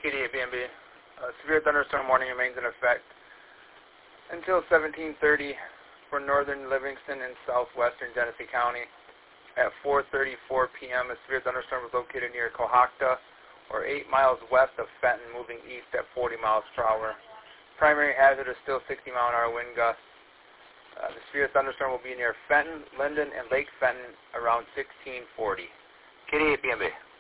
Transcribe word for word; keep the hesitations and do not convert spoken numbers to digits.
K D eight B M B. Uh, severe thunderstorm warning remains in effect until seventeen thirty for northern Livingston and southwestern Genesee County. At four thirty-four p m, a severe thunderstorm was located near Cohocton, or eight miles west of Fenton, moving east at forty miles per hour. Primary hazard is still sixty mile an hour wind gusts. Uh, the severe thunderstorm will be near Fenton, Linden, and Lake Fenton around sixteen forty. K D eight B M B.